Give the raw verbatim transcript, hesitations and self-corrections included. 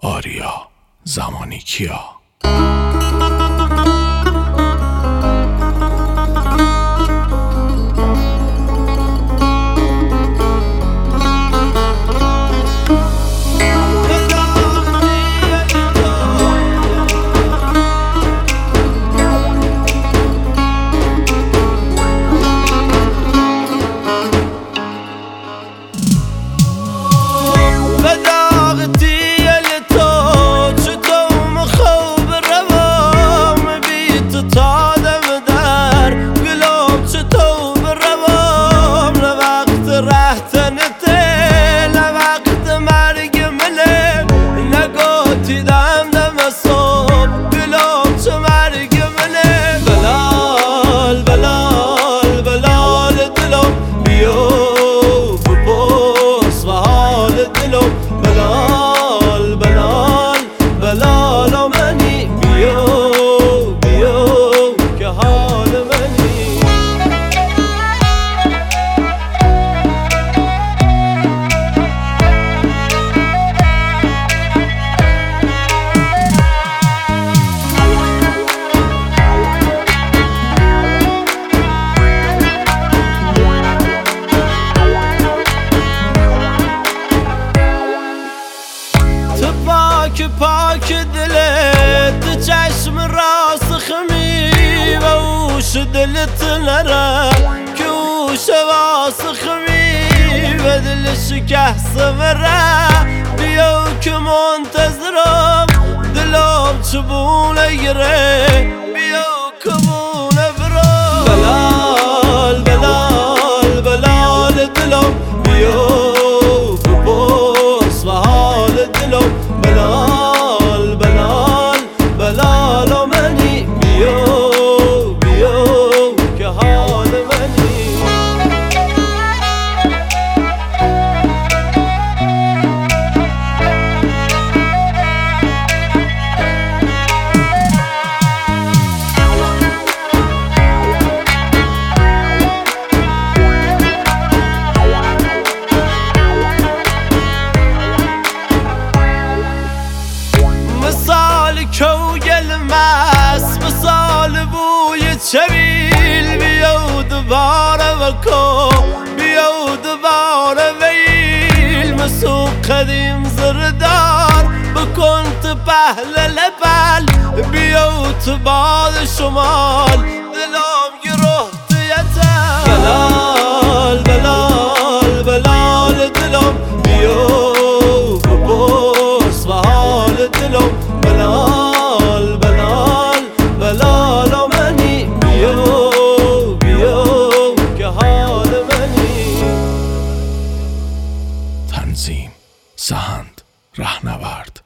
آریا زمانی کیا. پاک پاک دلت چشم راست خمی و اوش دلت نره که اوش واسه خمی و دلش که سمره بیا که منتظرم دلم چبونه گره بیا که بونه برم بلال بلال بلال دلم بیا بلال بلال بلال و منی بیو بیو که حال منی. کوگل مست مثال بوی چویل بیا دوباره وکو بیا دوباره ویل مسو قدیم زردار بکن تو پهل لبل بیا تو باد شمال دلم گروه تویتم بلال بلال بلال دلم بیا بپرس و حال دلم بلال بلال بلال و منی بیو بیو که حال منی. تنظیم سهند رهنورد